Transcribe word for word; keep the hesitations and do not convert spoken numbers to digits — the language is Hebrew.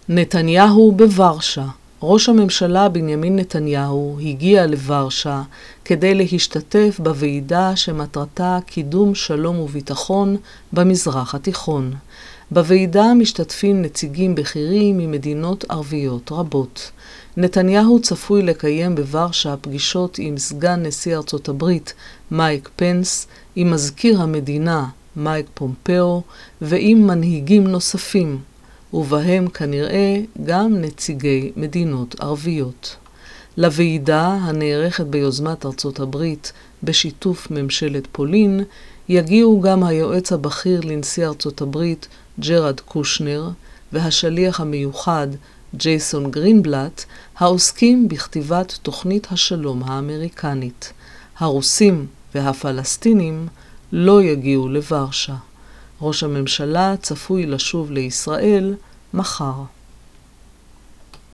נתניהו בוורשה. ראש הממשלה בנימין נתניהו הגיע לוורשה כדי להשתתף בוועידה שמטרתה קידום שלום וביטחון במזרח התיכון. בוועידה משתתפים נציגים בכירים ממדינות ערביות רבות. נתניהו צפוי לקיים בוורשה פגישות עם סגן נשיא ארצות הברית מייק פנס, עם מזכיר המדינה מייק פומפאו ועם מנהיגים נוספים, ובהם כנראה גם נציגי מדינות ערביות. לוועידה הנערכת ביוזמת ארצות הברית בשיתוף ממשלת פולין יגיעו גם היועץ הבכיר לנשיא ארצות הברית ג'רד קושנר והשליח המיוחד ג'ייסון גרינבלט, העוסקים בכתיבת תוכנית השלום האמריקנית. הרוסים והפלסטינים לא יגיעו לוורשה. ראש הממשלה צפוי לשוב לישראל מחר.